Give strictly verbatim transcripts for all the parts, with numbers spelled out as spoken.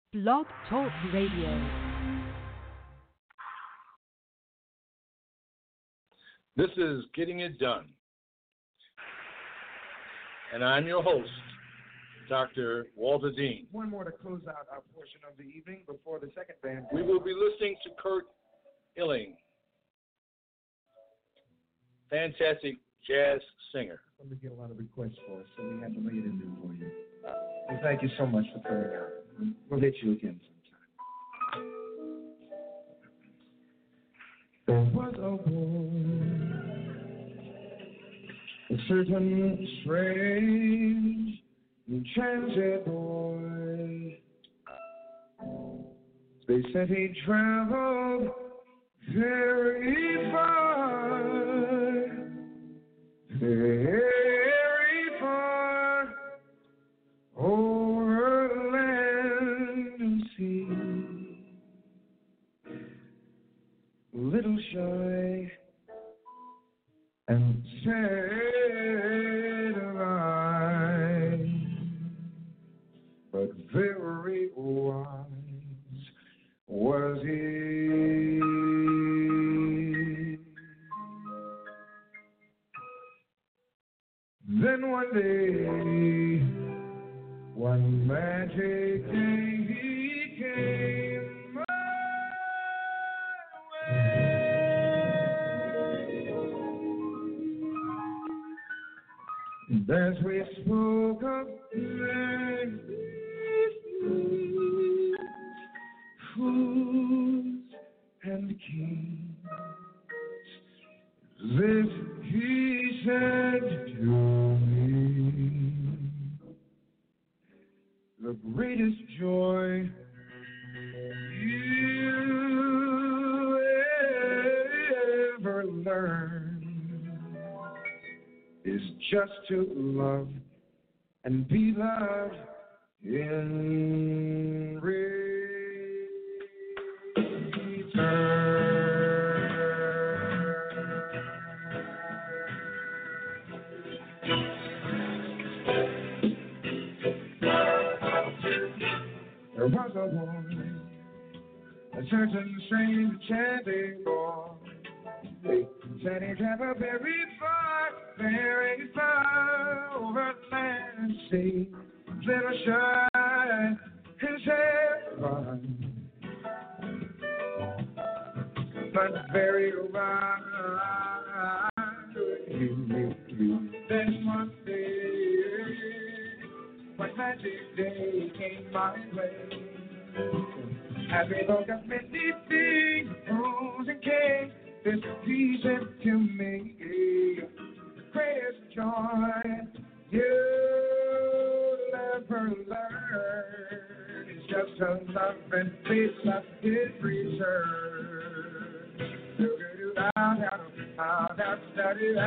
Blog Talk Radio. This is Getting It Done. And I'm your host, Doctor Walter Dean. One more to close out our portion of the evening before the second band. We will be listening to Kurt Illing, fantastic jazz singer. We get a lot of requests for us, so we had to lay it in there for you. And thank you so much for coming out. We'll hit you again sometime. There was a boy, a certain strange, enchanted boy. They said he traveled very far, very far over land and sea. Little shy and sad of eye, but very wise was he. Then one day, one magic day, he came my way. And as we spoke of land, fools and kings, this he said to me, the greatest joy you ever learned is just to love and be loved in return. There was a boy, a certain strange enchanting boy. They said he traveled very far, very far over land and sea. Little shy and sad, but very wise. Then one day, one magic day came my way. As we spoke of many things, rules and kings, this he said to me, the greatest joy you'll ever learn is just to love and be loved in return. Do do do da da da da da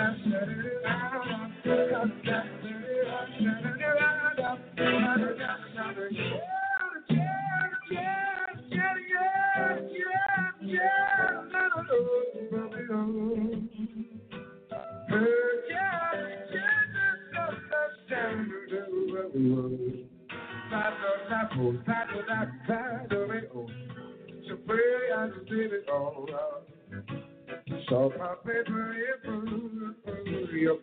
so my paper, your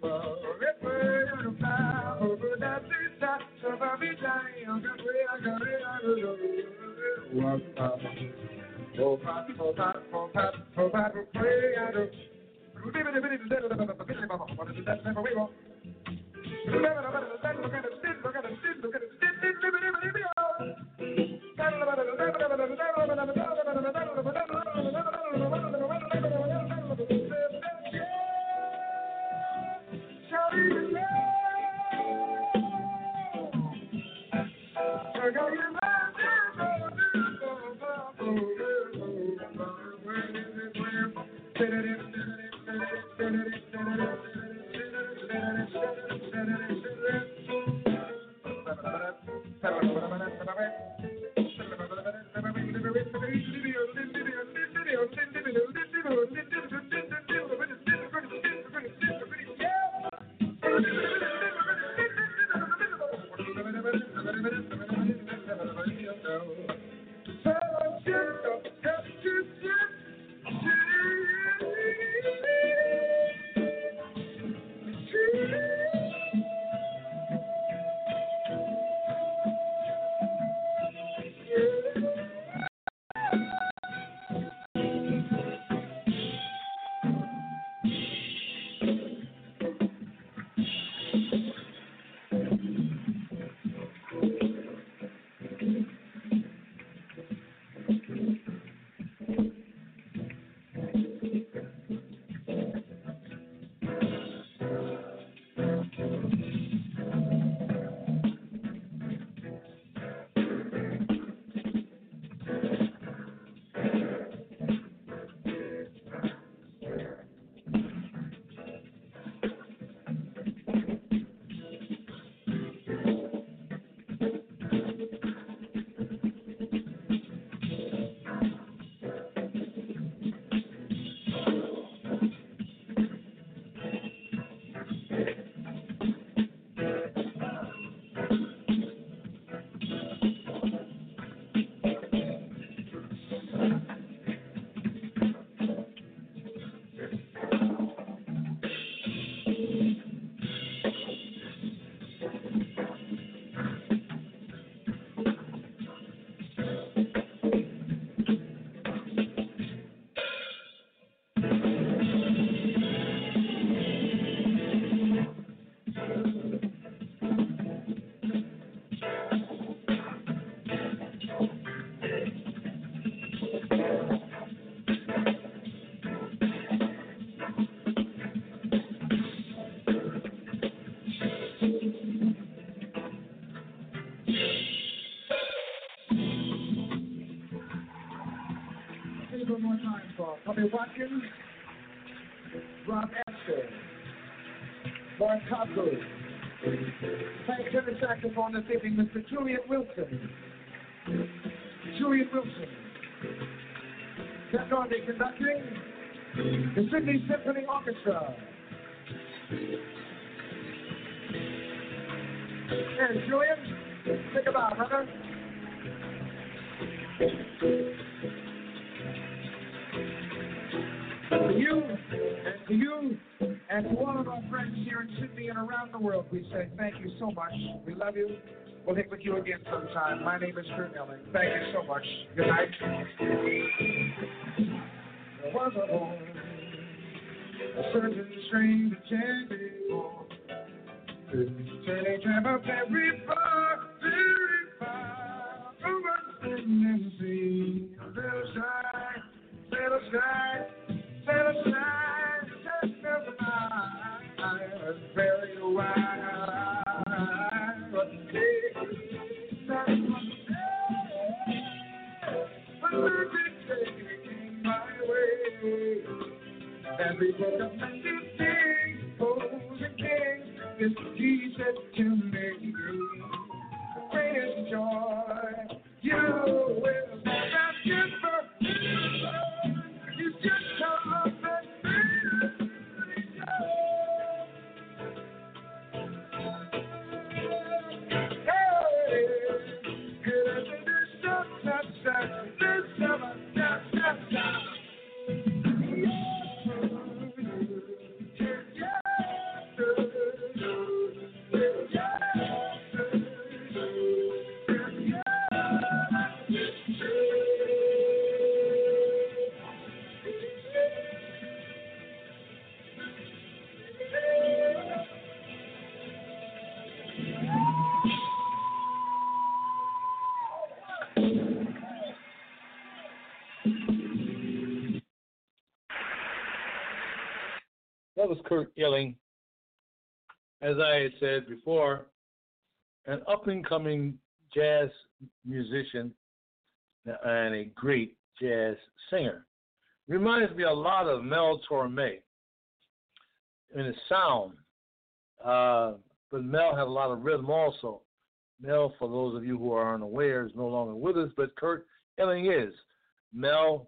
uh, Tommy Watkins, Rob Astor, Mark Copper. Playing tenor saxophone this evening, Mister Julian Wilson. Julian Wilson. That's on the conducting, the Sydney Symphony Orchestra. Hey, Julian, think about it, brother. To you, and to you, and to all of our friends here in Sydney and around the world, we say thank you so much. We love you. We'll hit with you again sometime. My name is Kurt Elling. Thank you so much. Good night. There was a home, a certain strange table, turning time up every far, very far, over the sea, little sky, little sky. Set aside, just never mind, very wide. But that's one day, when magic came my way, and we woke up and did things, pose and kings, this he said to me, the greatest joy you will have ever. You just come and hey, good as this stuff, that stuff, this summer, that stuff, that. That was Kurt Elling. As I had said before, an up-and-coming jazz musician and a great jazz singer. Reminds me a lot of Mel Torme in his sound. Uh, but Mel had a lot of rhythm also. Mel, for those of you who are unaware, is no longer with us, but Kurt Elling is. Mel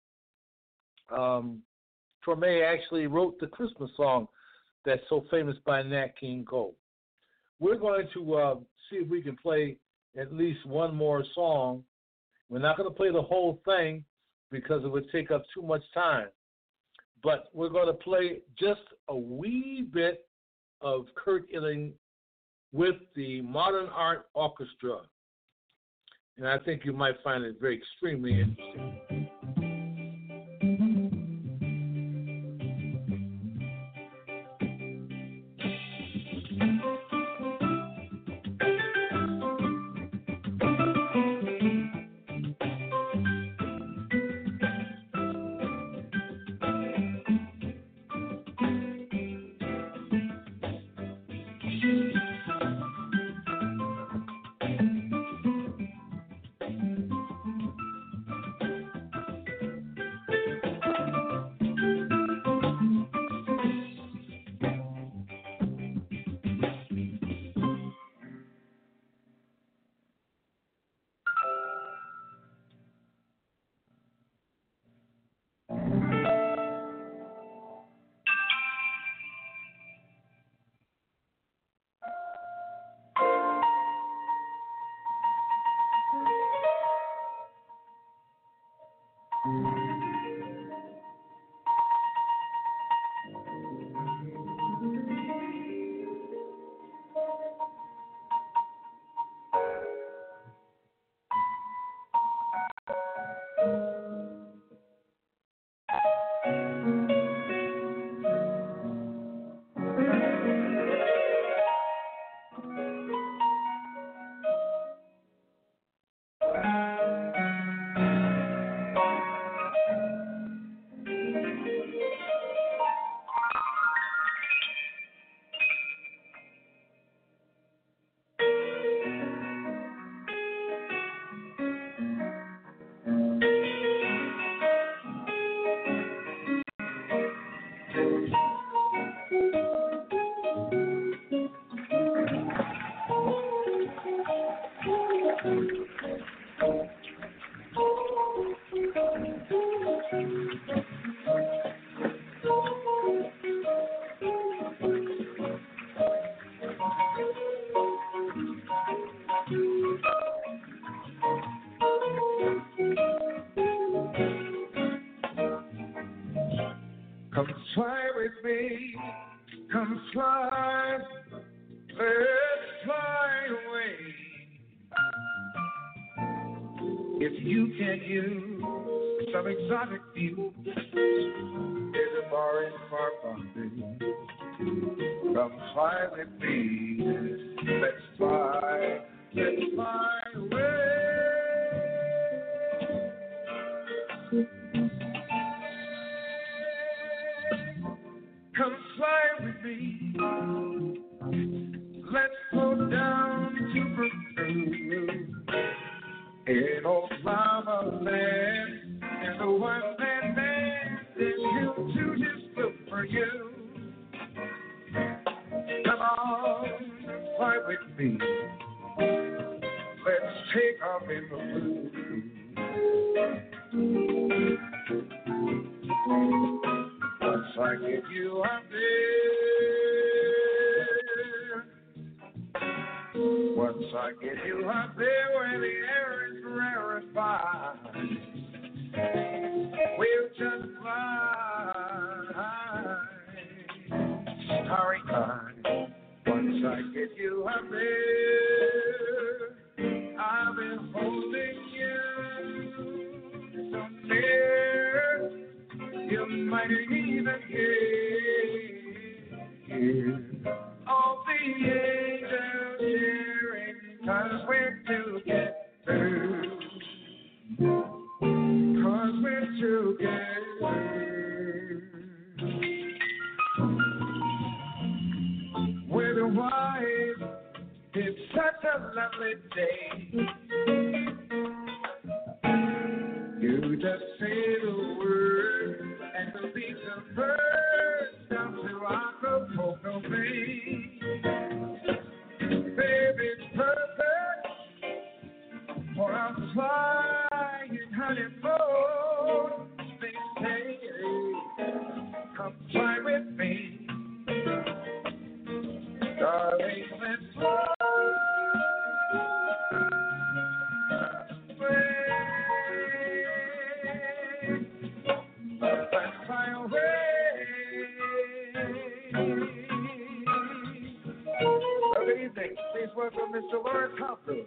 um, Torme actually wrote the Christmas song that's so famous by Nat King Cole. We're going to uh, see if we can play at least one more song. We're not going to play the whole thing because it would take up too much time. But we're going to play just a wee bit of Kurt Elling with the Modern Art Orchestra. And I think you might find it very extremely interesting. Come fly with me, come fly, let's fly away. If you can use some exotic view, there's a bar in far Bombay. Come fly with me, let's fly, let's fly away. Come fly with me. Let's go down to Peru in Oklahoma land, and the one man man that he'll do just look for you. Come on, fly with me. Let's take off in the blue. Once I get you up there, once I get you up there where the air is rarefied, we'll just fly starry eyed. Once I get you up there, I've been holding you so near. You might even hear all the angels cheering, 'cause we're together, 'cause we're together. Weather-wise, it's such a lovely day. You just say the word and the beats of birds down to Acapulco Bay. Baby, it's perfect for our flying honeymoon. They say, come fly with me, darling, let's fly. Good evening. Please welcome Mister Lawrence Compton.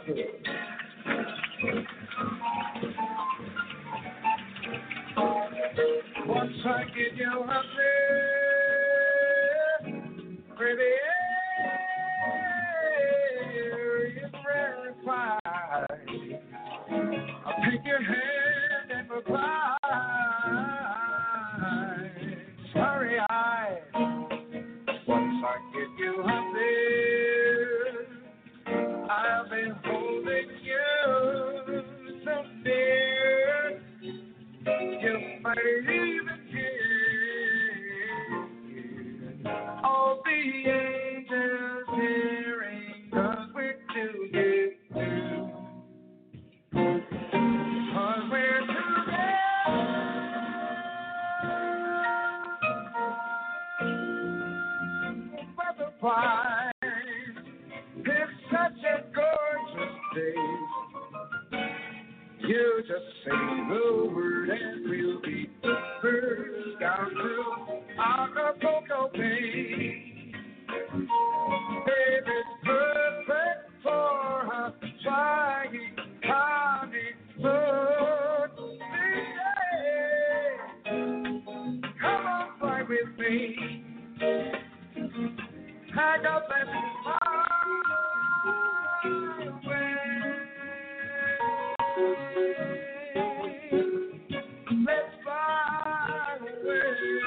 Once I get you up there, baby, it's rarefied. I'll take your hand and reply. Sorry, I. Once I get you up there, I'll be holding you so dear. You might even hear all the angels hearing, 'cause we're together. 'Cause we're together. Butterflies, it's such a gorgeous day. You just say the word and we'll be first down to Acapulco Bay. Baby's perfect for her flying honeymoon. Come on, fly with me. Pack up and fly away. Let's fly away.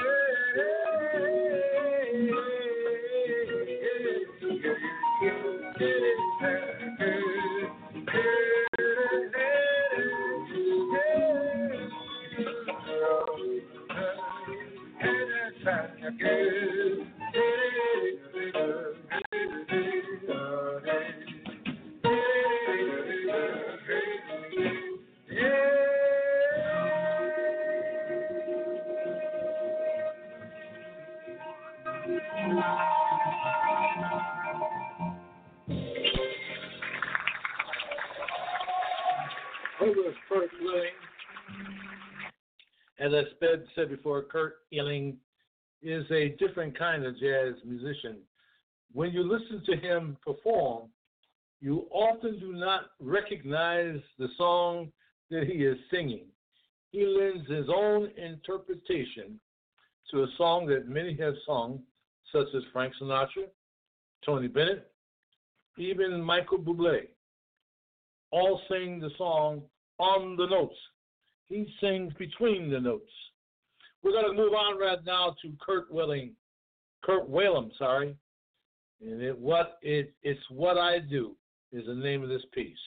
Kurt Willing. As I said before, Kurt Willing is a different kind of jazz musician. When you listen to him perform, you often do not recognize the song that he is singing. He lends his own interpretation to a song that many have sung, such as Frank Sinatra, Tony Bennett, even Michael Bublé. All sing the song on the notes. He sings between the notes. We're going to move on right now to Kurt Willing, Kurt Whalum, sorry. And it, what it, it's What I Do is the name of this piece.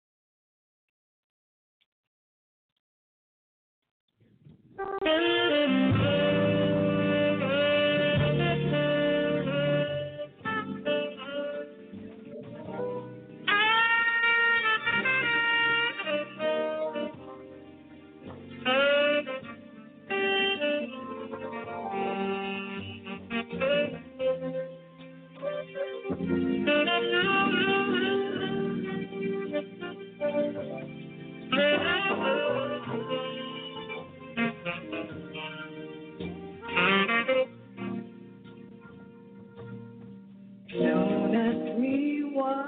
Don't ask me why,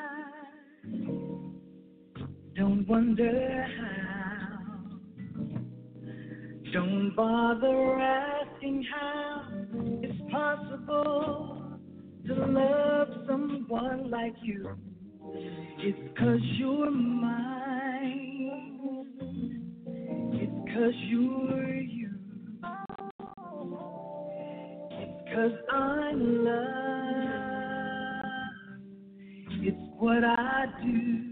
don't wonder how, don't bother asking how it's possible to love someone like you. It's 'cause you're mine, it's 'cause you're you, it's 'cause I'm love. It's what I do.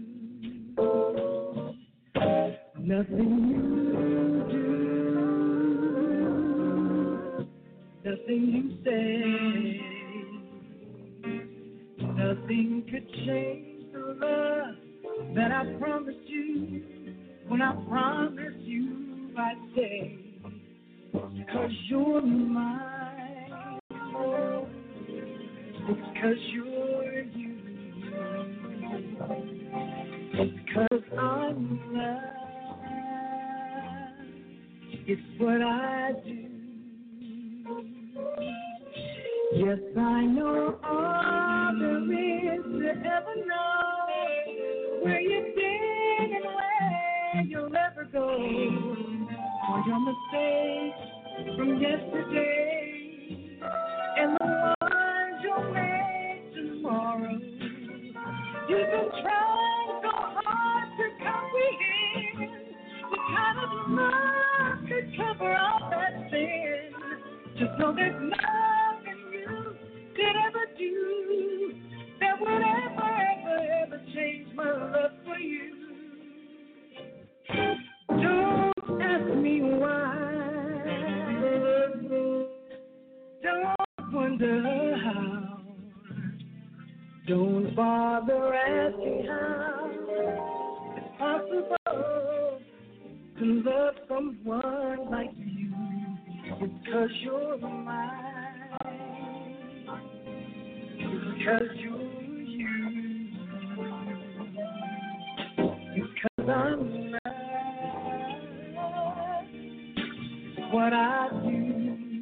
Nothing you do, nothing you say, nothing could change the love that I promised you. When I promised you, I'd say, 'cause you're mine, it's 'cause you're you. It's 'cause I'm loved. It's what I do. Yes, I know all there is to ever know. from yesterday and the ones you'll make tomorrow. You've been trying so hard to comprehend what kind of love could cover all that sin. Just know there's nothing you could ever do that would ever, ever, ever change my love for you. Don't ask me why. Don't wonder how. Don't bother asking how. It's possible to love someone like you. It's 'cause you're mine. It's 'cause you're you. It's 'cause I'm mine. What I do.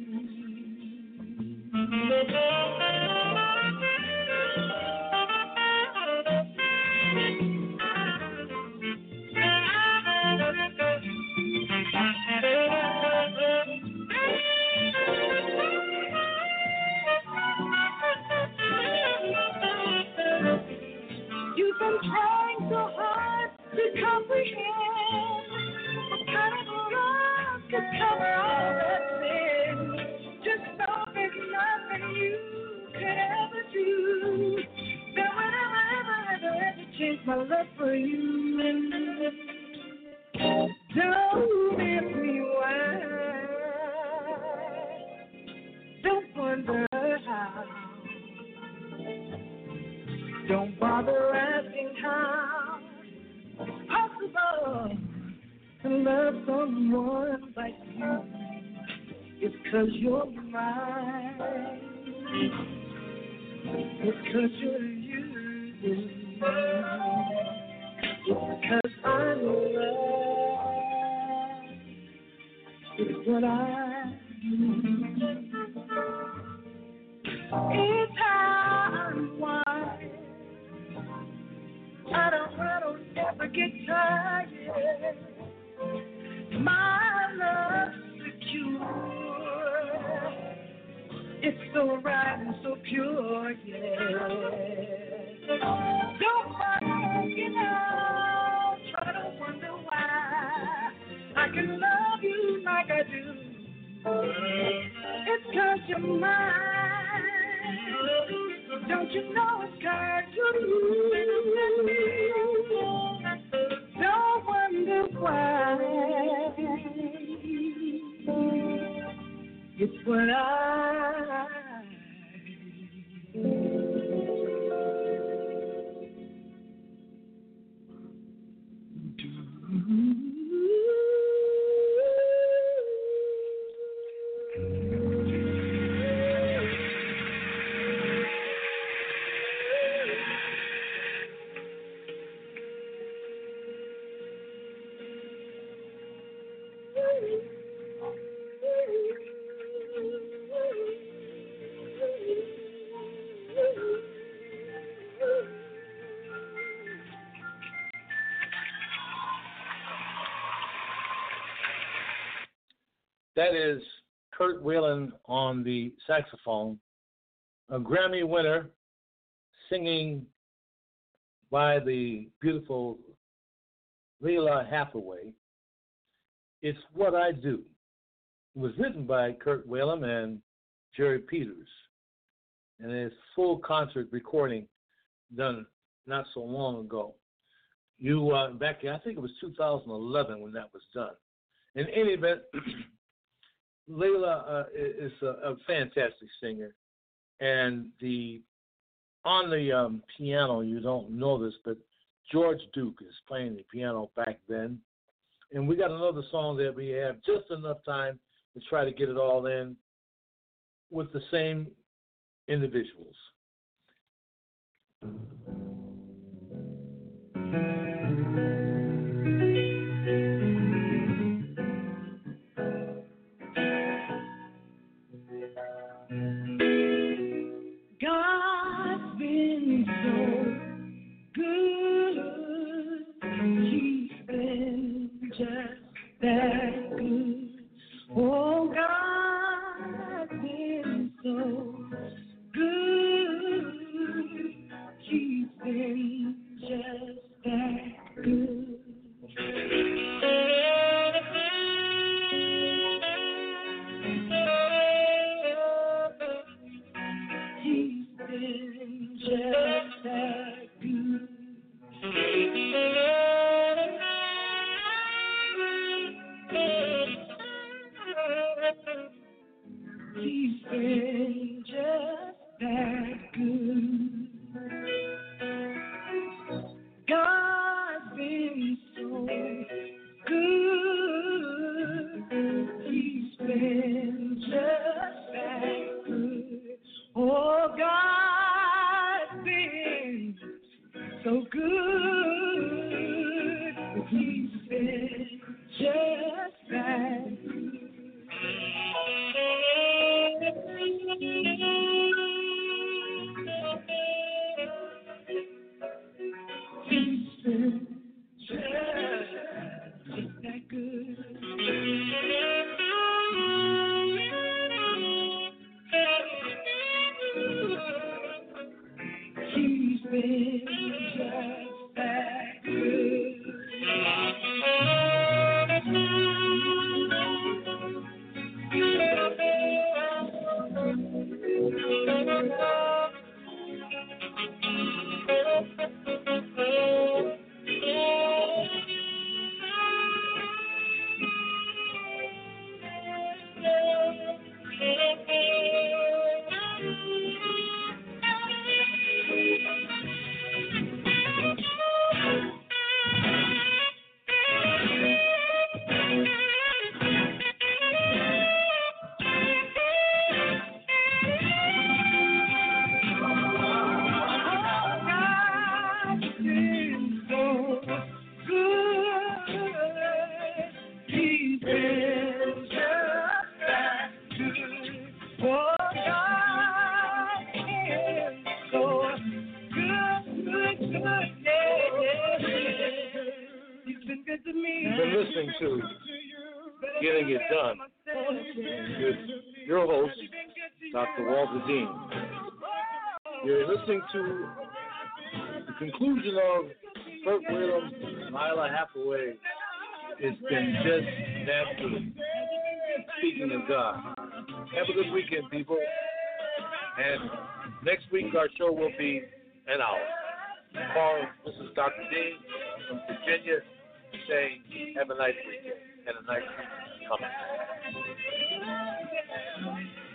You've been trying so hard to comprehend what kind of love could cover all that sin. Just know there's nothing you could ever do that would ever, ever, ever, ever change my love for you. And don't ask me why. Don't wonder how. Don't bother asking how. It's possible to love someone like you. It's 'cause you're mine. It's 'cause you're you. It's 'cause I'm love. It's what I do. It's how I'm wired. I don't, I don't ever get tired. My love's secure. It's so right and so pure, yeah. Don't mind, you know, try to wonder why I can love you like I do. It's 'cause you're mine. Don't you know it's 'cause you're you? Don't wonder why. It's what I That is Kurt Whalen on the saxophone, a Grammy winner, singing by the beautiful Lalah Hathaway. It's What I Do. It was written by Kurt Whalen and Jerry Peters, and it's full concert recording done not so long ago. You uh, back, I think it was two thousand eleven when that was done. In any event, Lalah uh, is a, a fantastic singer, and the on the um, piano, you don't know this, but George Duke is playing the piano back then. And we got another song that we have just enough time to try to get it all in with the same individuals. God's been so good. He's been just that good. Oh, God. He's been just that good. God's been so good. He's been just that good. Oh, God's been so good. He's been just that good. He's been just that good. He's been just that good. You've been listening to Getting It Done with your host, Doctor Walter Dean. You're listening to the conclusion of Kurt Williams and Isla Hathaway. It's been just that good. Speaking of God. Have a good weekend, people. And next week our show will be an hour. Call, this is Doctor Dean from Virginia, saying have a nice weekend and a nice weekend coming.